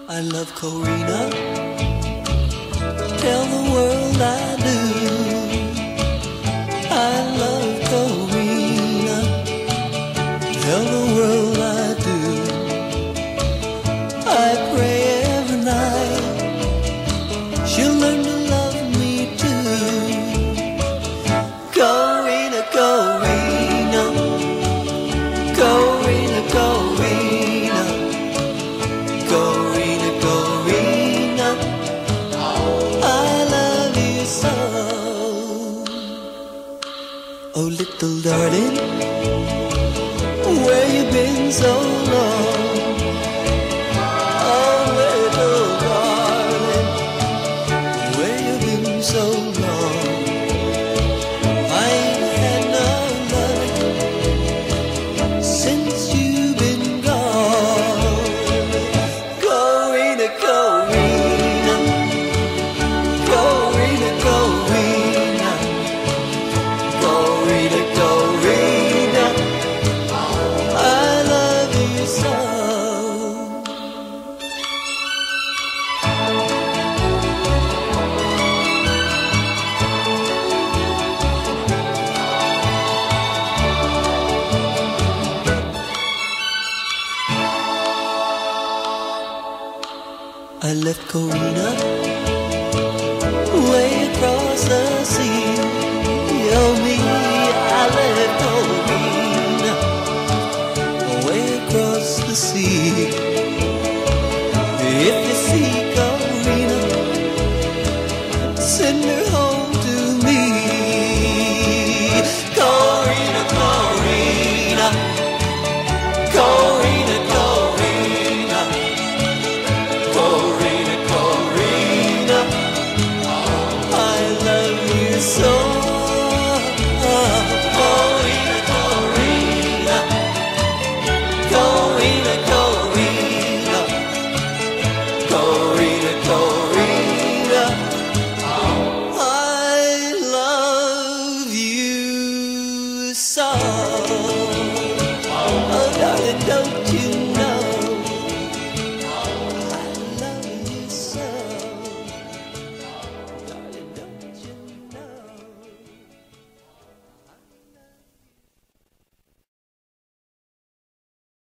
I love Corina. Tell the world I do. I love Corina. Tell the world I do. I pray every night she'll learn to love me too. Corina, Corina, Corina, Corina, Corina, Corina, I love you so. Oh, little darling, where you been so long? Oh, little darling, where you been so long? I ain't had no loving since you've been gone. Corina, Corina, Corina, Corina, Corina, Corina, I love you so. I left Corina way across the sea. Oh me, I left Corina way across the sea. If you see